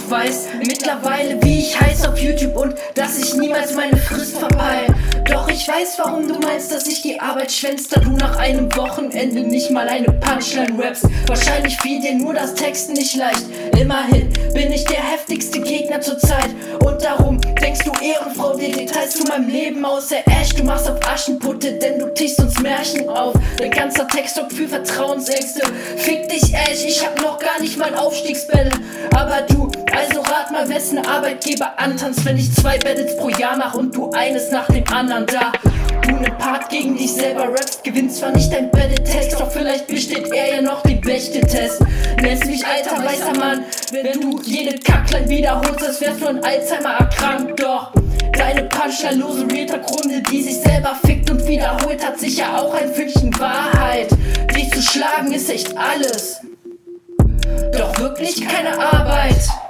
weiß mittlerweile, wie ich heiß auf YouTube und dass ich niemals meine Frist verpeil. Doch ich weiß, warum du meinst, dass ich die Arbeit schwänzt, da du nach einem Wochenende nicht mal eine Punchline rappst. Wahrscheinlich fiel dir nur das Texten nicht leicht. Immerhin bin ich der heftigste Gegner zur Zeit und darum denkst du Ehrenfrau dir Details zu meinem Leben aus der Ash. Du machst auf Aschenputte, denn du tischst uns Märchen auf. Dein ganzer Text sorgt für Vertrauensängste. Fick dich Ash, ich hab noch gar nicht mal Aufstiegsbattle. Aber du, also rat mal, wessen Arbeitgeber antanzt, wenn ich 2 Battles pro Jahr mach und du eines nach dem anderen. Da du ne Part gegen dich selber rappst, gewinnst zwar nicht dein Battle-Text, doch vielleicht besteht er ja noch den Bächte-Test. Nennst mich alter weißer Mann, wenn du jede Kackline wiederholst, als wärst du an Alzheimer erkrankt. Doch deine punchline-lose Realtalk-Runde, die sich selber fickt und wiederholt, hat sicher auch ein Fünkchen Wahrheit. Dich zu schlagen ist echt alles, doch wirklich keine Arbeit.